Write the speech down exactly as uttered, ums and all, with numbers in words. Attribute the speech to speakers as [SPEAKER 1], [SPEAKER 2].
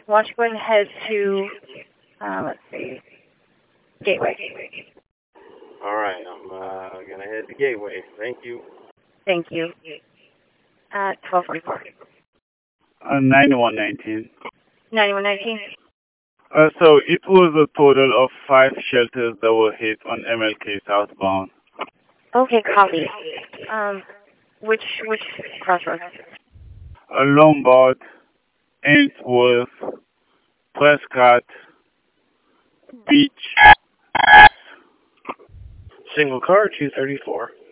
[SPEAKER 1] Why don't you go ahead and head to, uh, let's see, Gateway.
[SPEAKER 2] All right, I'm uh, gonna head to Gateway. Thank you.
[SPEAKER 1] Thank you. At twelve forty-four.
[SPEAKER 3] Uh, ninety-one nineteen.
[SPEAKER 1] ninety-one nineteen.
[SPEAKER 3] Uh, so it was a total of five shelters that were hit on M L K southbound.
[SPEAKER 1] Okay, copy. Um, which, which crossroads?
[SPEAKER 3] Uh, Lombard, Ainsworth, Prescott, Beach.
[SPEAKER 2] Single car, two thirty-four.